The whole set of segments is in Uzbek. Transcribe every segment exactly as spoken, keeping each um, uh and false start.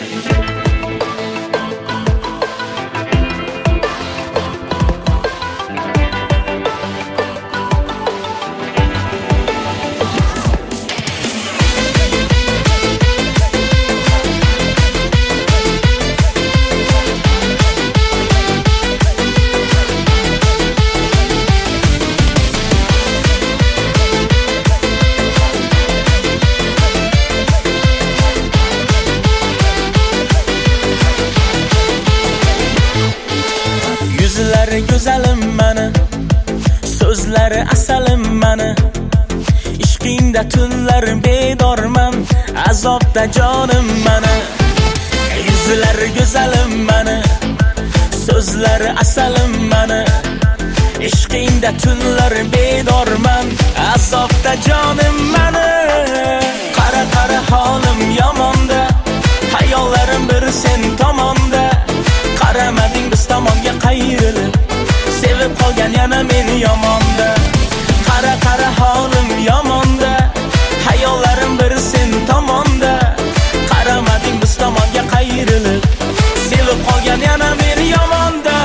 Yüzlari go'zalim mani, so'zlari asalim mani. Ishqingda tunlar bedorman, azobda jonim mani. Yüzlari go'zalim mani, so'zlari asalim mani. Ishqingda tunlar bedorman, azobda jonim mani. Qara qara holim yomonda, hayollarim bir sen tomonda. Qaramading biz tomonga qayrilib, sevib qolgan yana meni yomonda. Qara qara holim yomonda, hayollarim bir sen tomonda. Qaramading biz tomonga qayrilib, sevib qolgan yana meni yomonda.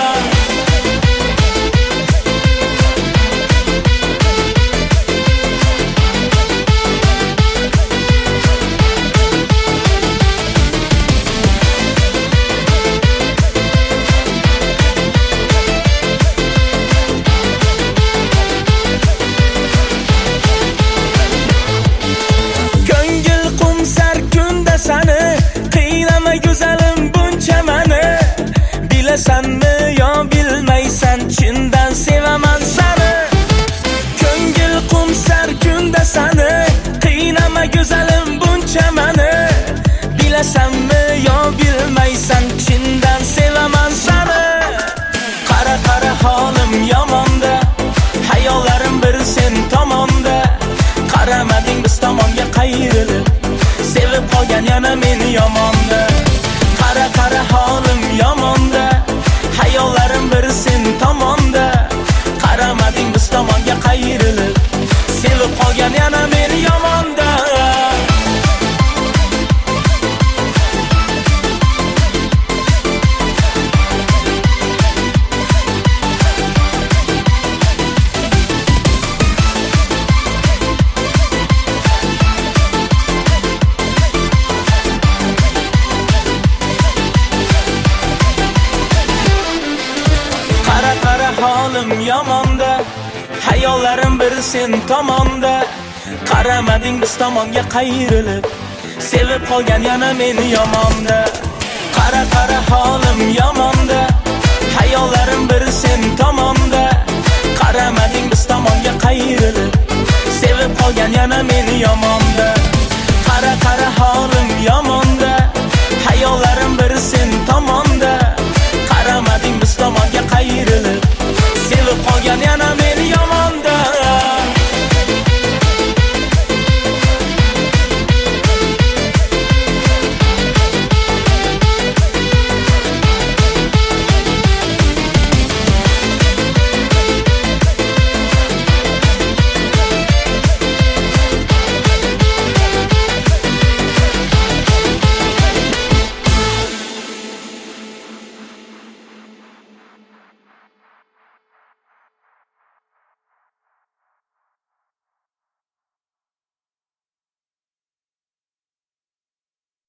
Seni qiynama go'zalim buncha mani. Bilasanmi yo bilmaysan, chindan sevaman seni. Ko'ngil qumsar kunda seni qiynama go'zalim buncha mani. Bilasanmi yo bilmaysan, chindan sevaman seni. Qara qara holim yomonda, hayollarim bir sen tomonda. Qaramading biz tomonga qayrilib, sevib qolgan yana meni yomonda. Qara qara holim yomonda, hayollarim bir sen tomonda. Qaramading biz tomonga qayrilib, sevib qolgan yana meni yomonda. Holim yomonda, hayollarim bir sen tomonda. Qaramading biz tomonga qayrilib, sevib qolgan yana meni yomonda. Qara qara holim yomonda, hayollarim bir sen tomonda. Qaramading biz tomonga qayrilib, sevib qolgan yana meni yomonda.